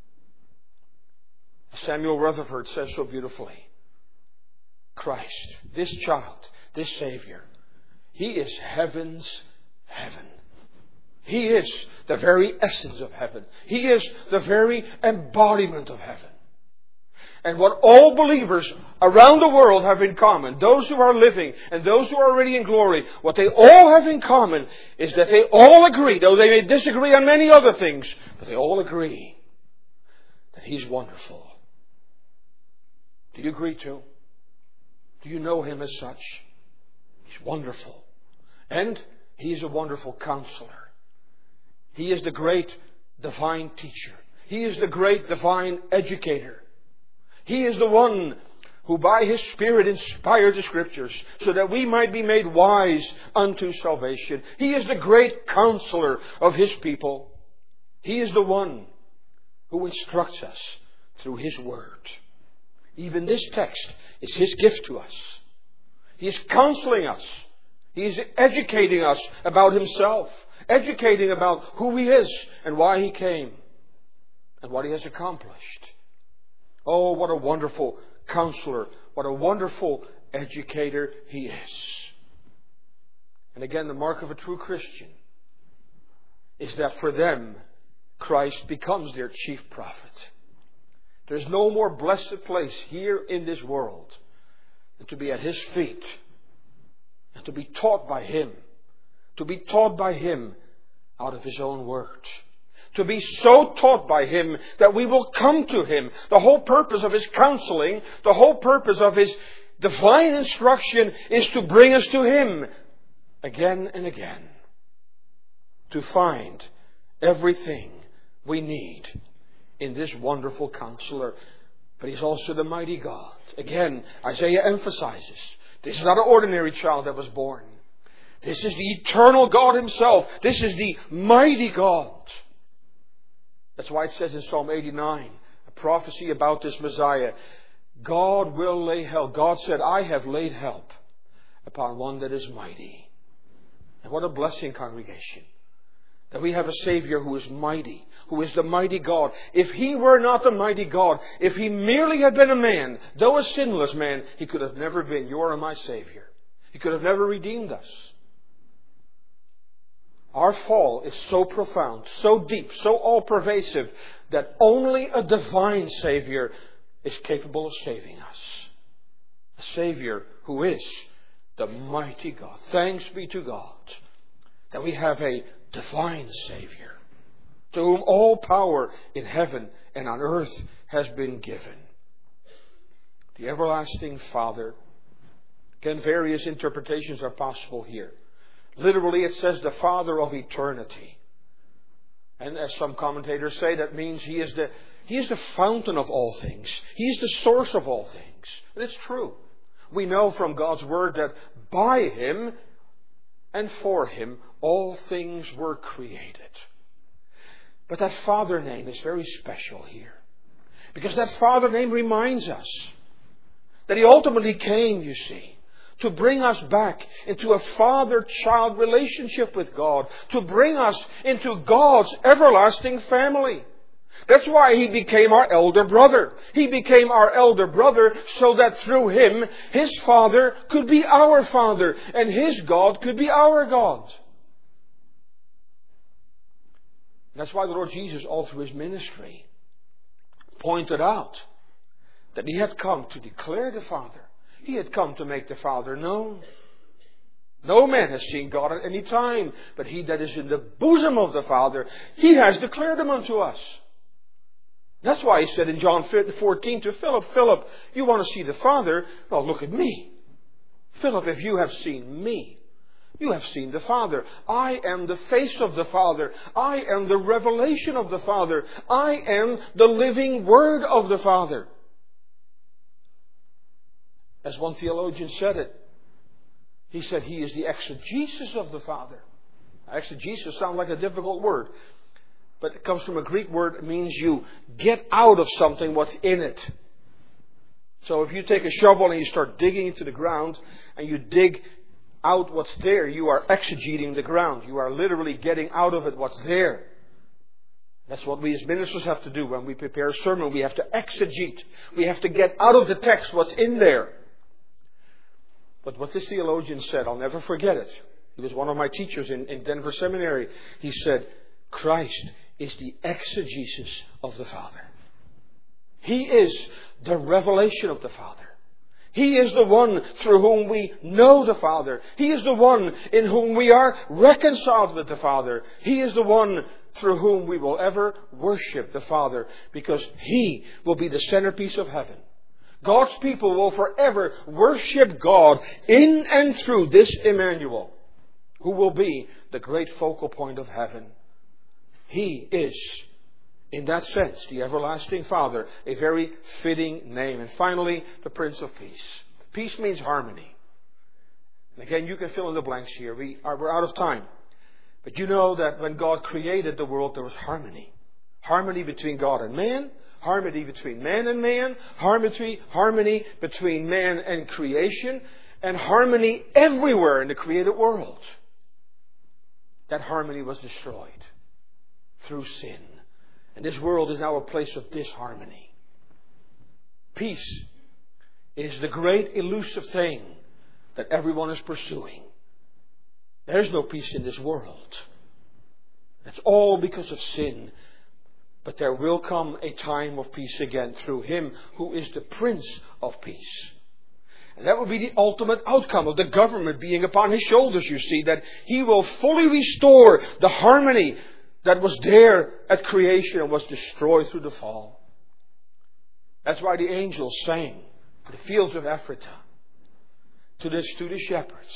Samuel Rutherford says so beautifully, Christ, this child, this Savior, He is heaven's heaven. He is the very essence of heaven. He is the very embodiment of heaven. And what all believers around the world have in common, those who are living and those who are already in glory, what they all have in common is that they all agree, though they may disagree on many other things, but they all agree that He's wonderful. Do you agree too? Do you know Him as such? He's wonderful. And He is a wonderful counselor. He is the great divine teacher. He is the great divine educator. He is the one who by His Spirit inspired the Scriptures so that we might be made wise unto salvation. He is the great counselor of His people. He is the one who instructs us through His Word. Even this text is His gift to us. He is counseling us. He is educating us about Himself. Educating about who He is and why He came. And what He has accomplished. Oh, what a wonderful counselor. What a wonderful educator He is. And again, the mark of a true Christian is that for them, Christ becomes their chief prophet. There's no more blessed place here in this world than to be at His feet and to be taught by Him. To be taught by Him out of His own words. To be so taught by Him that we will come to Him. The whole purpose of His counseling, the whole purpose of His divine instruction is to bring us to Him again and again. To find everything we need in this wonderful counselor. But He's also the mighty God. Again, Isaiah emphasizes, this is not an ordinary child that was born. This is the eternal God Himself. This is the mighty God. That's why it says in Psalm 89, a prophecy about this Messiah, God will lay help. God said, I have laid help upon one that is mighty. And what a blessing, congregation, that we have a Savior who is mighty, who is the mighty God. If He were not the mighty God, if He merely had been a man, though a sinless man, He could have never been your and my Savior. He could have never redeemed us. Our fall is so profound, so deep, so all-pervasive that only a divine Savior is capable of saving us. A Savior who is the mighty God. Thanks be to God that we have a divine Savior to whom all power in heaven and on earth has been given. The everlasting Father. Again, various interpretations are possible here. Literally, it says the Father of eternity. And as some commentators say, that means He is the fountain of all things. He is the source of all things. And it's true. We know from God's Word that by Him and for Him all things were created. But that Father name is very special here. Because that Father name reminds us that He ultimately came, you see, to bring us back into a father-child relationship with God. To bring us into God's everlasting family. That's why He became our elder brother. He became our elder brother so that through Him, His Father could be our Father. And His God could be our God. That's why the Lord Jesus, all through His ministry, pointed out that He had come to declare the Father. He had come to make the Father known. No man has seen God at any time, but He that is in the bosom of the Father, He has declared Him unto us. That's why He said in John 14 to Philip, Philip, you want to see the Father? Well, look at me. Philip, if you have seen me, you have seen the Father. I am the face of the Father. I am the revelation of the Father. I am the living Word of the Father. As one theologian said it, he said He is the exegesis of the Father. Exegesis sounds like a difficult word, but it comes from a Greek word. It means you get out of something what's in it. So if you take a shovel and you start digging into the ground and you dig out what's there, you are exegeting the ground. You are literally getting out of it what's there. That's what we as ministers have to do when we prepare a sermon. We have to exegete. We have to get out of the text what's in there. But what this theologian said, I'll never forget it. He was one of my teachers in Denver Seminary. He said, Christ is the exegesis of the Father. He is the revelation of the Father. He is the one through whom we know the Father. He is the one in whom we are reconciled with the Father. He is the one through whom we will ever worship the Father, because He will be the centerpiece of heaven. God's people will forever worship God in and through this Emmanuel, who will be the great focal point of heaven. He is, in that sense, the everlasting Father, a very fitting name. And finally, the Prince of Peace. Peace means harmony. And again, you can fill in the blanks here. We're out of time. But you know that when God created the world, there was harmony. Harmony between God and man. Harmony between man and man. Harmony between man and creation. And harmony everywhere in the created world. That harmony was destroyed through sin. And this world is now a place of disharmony. Peace is the great elusive thing that everyone is pursuing. There's no peace in this world. It's all because of sin. But there will come a time of peace again through Him who is the Prince of Peace. And that will be the ultimate outcome of the government being upon His shoulders, you see, that He will fully restore the harmony that was there at creation and was destroyed through the fall. That's why the angels sang in the fields of Ephratah to the shepherds,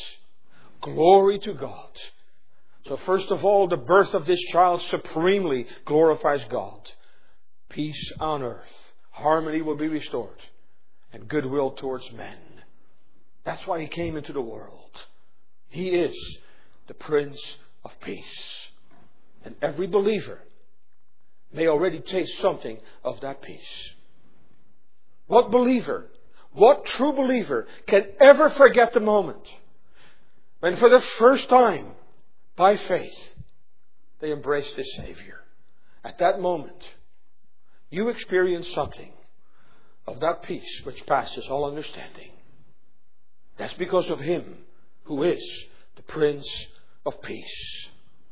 glory to God. So first of all, the birth of this child supremely glorifies God. Peace on earth. Harmony will be restored. And goodwill towards men. That's why He came into the world. He is the Prince of Peace. And every believer may already taste something of that peace. What believer, what true believer can ever forget the moment when for the first time, by faith, they embraced the Savior? At that moment, you experience something of that peace which passes all understanding. That's because of Him who is the Prince of Peace.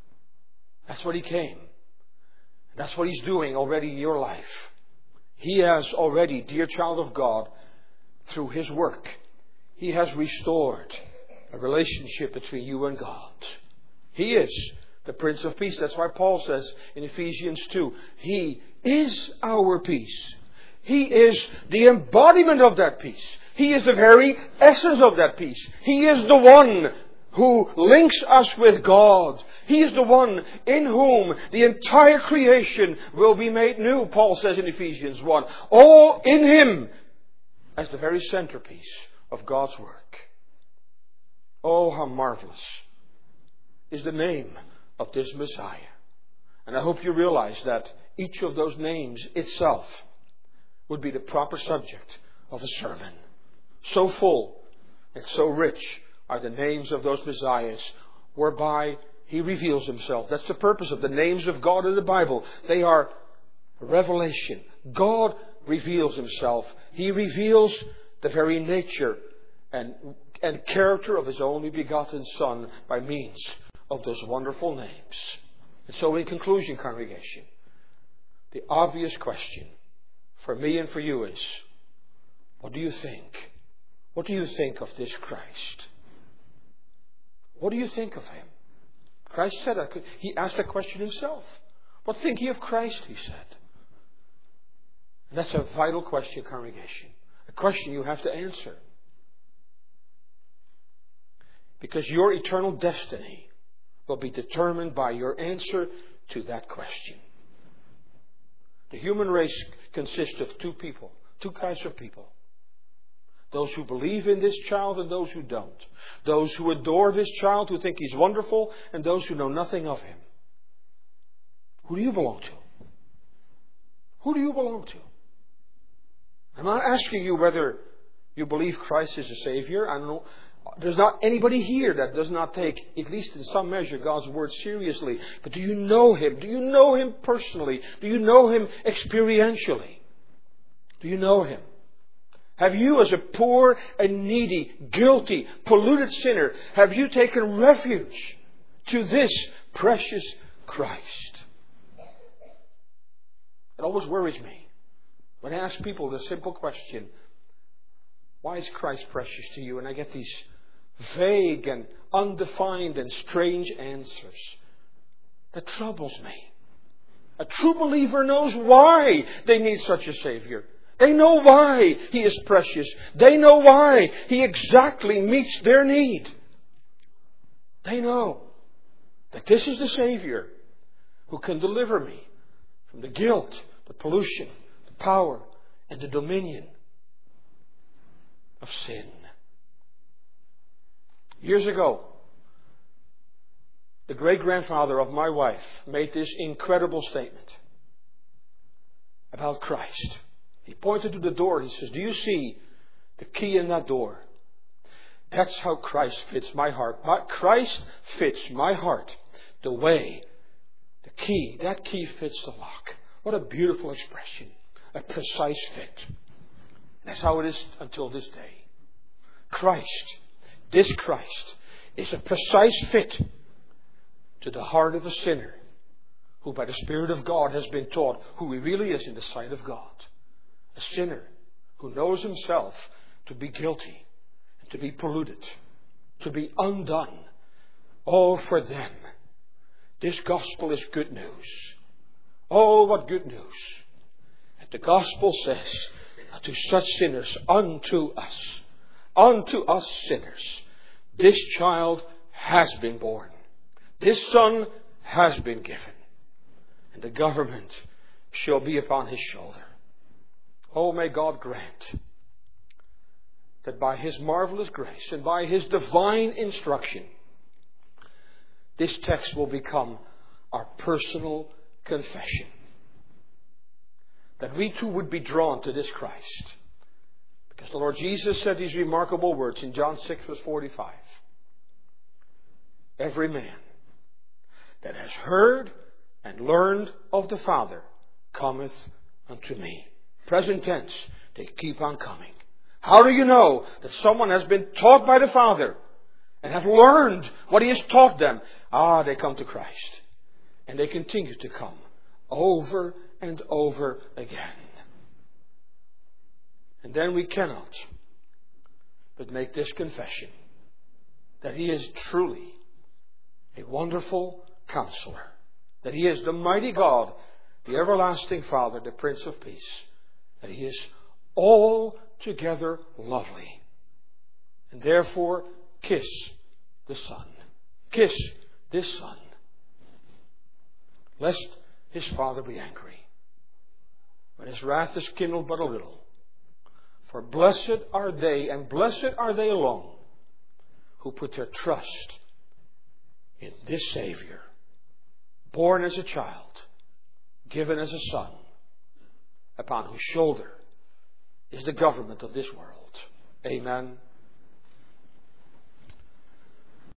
That's what He came. That's what He's doing already in your life. He has already, dear child of God, through His work, He has restored a relationship between you and God. He is the Prince of Peace. That's why Paul says in Ephesians 2, He is our peace. He is the embodiment of that peace. He is the very essence of that peace. He is the one who links us with God. He is the one in whom the entire creation will be made new, Paul says in Ephesians 1. All in Him as the very centerpiece of God's work. Oh, how marvelous is the name of this Messiah. And I hope you realize that each of those names itself would be the proper subject of a sermon. So full and so rich are the names of those Messiahs whereby He reveals Himself. That's the purpose of the names of God in the Bible. They are revelation. God reveals Himself. He reveals the very nature and character of His only begotten Son by means of those wonderful names. And so in conclusion, congregation, the obvious question for me and for you is, what do you think? What do you think of this Christ? What do you think of Him? Christ said that. He asked that question Himself. What think ye of Christ, He said. And that's a vital question, congregation. A question you have to answer. Because your eternal destiny will be determined by your answer to that question. The human race consists of two kinds of people. Those who believe in this child and those who don't. Those who adore this child, who think He's wonderful, and those who know nothing of Him. Who do you belong to? Who do you belong to? I'm not asking you whether you believe Christ is a Savior. I don't know. There's not anybody here that does not take, at least in some measure, God's Word seriously. But do you know Him? Do you know Him personally? Do you know Him experientially? Do you know Him? Have you, as a poor and needy, guilty, polluted sinner, have you taken refuge to this precious Christ? It always worries me When I ask people the simple question, why is Christ precious to you? And I get these vague and undefined and strange answers. That troubles me. A true believer knows why they need such a Savior. They know why He is precious. They know why He exactly meets their need. They know that this is the Savior who can deliver me from the guilt, the pollution, the power, and the dominion of sin. Years ago, the great-grandfather of my wife made this incredible statement about Christ. He pointed to the door. He says, do you see the key in that door? That's how Christ fits my heart. Christ fits my heart the way the key, that key fits the lock. What a beautiful expression. A precise fit. That's how it is until this day. Christ, this Christ, is a precise fit to the heart of a sinner who by the Spirit of God has been taught who he really is in the sight of God. A sinner who knows himself to be guilty, and to be polluted, to be undone. Oh, for them, this gospel is good news. Oh, what good news. And the gospel says to such sinners, unto us sinners, this child has been born. This son has been given. And the government shall be upon his shoulder. Oh, may God grant that by His marvelous grace and by His divine instruction, this text will become our personal confession. That we too would be drawn to this Christ. Because the Lord Jesus said these remarkable words in John 6 verse 45. Every man that has heard and learned of the Father cometh unto me. Present tense, they keep on coming. How do you know that someone has been taught by the Father and have learned what He has taught them? They come to Christ. And they continue to come over and over again. And then we cannot but make this confession that He is truly a wonderful Counselor. That He is the mighty God, the everlasting Father, the Prince of Peace. That He is altogether lovely. And therefore, kiss the Son. Kiss this Son. Lest His Father be angry. When His wrath is kindled but a little. For blessed are they, and blessed are they alone, who put their trust in this Savior. Born as a child, given as a son, upon whose shoulder is the government of this world. Amen.